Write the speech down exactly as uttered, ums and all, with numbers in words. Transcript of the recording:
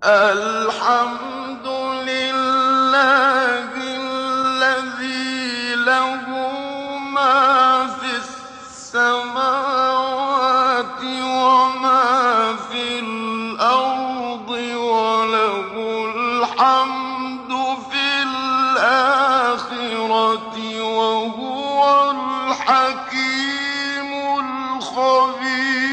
الحمد لله الذي له ما في السماوات وما في الأرض وله الحمد في الآخرة وهو الحكيم الخبير.